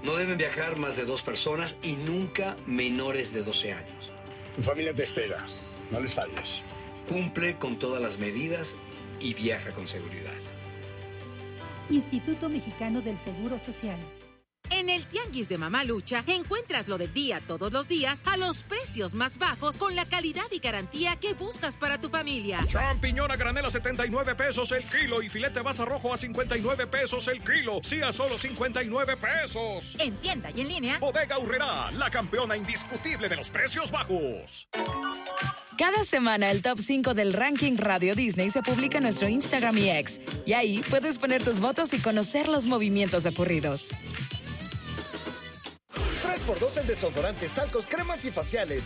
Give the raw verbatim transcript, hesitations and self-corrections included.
No deben viajar más de dos personas y nunca menores de doce años. Tu familia te espera. No les falles. Cumple con todas las medidas y viaja con seguridad. Instituto Mexicano del Seguro Social. En el Tianguis de Mamalucha encuentras lo del día todos los días a los precios más bajos con la calidad y garantía que buscas para tu familia. Champiñón a granel a setenta y nueve pesos el kilo y filete basa rojo a cincuenta y nueve pesos el kilo. Sí, a solo cincuenta y nueve pesos. En tienda y en línea. Bodega Aurrerá, la campeona indiscutible de los precios bajos. Cada semana el top cinco del ranking Radio Disney se publica en nuestro Instagram y X. Y ahí puedes poner tus votos y conocer los movimientos ocurridos. tres por dos en desodorantes, talcos, cremas y faciales.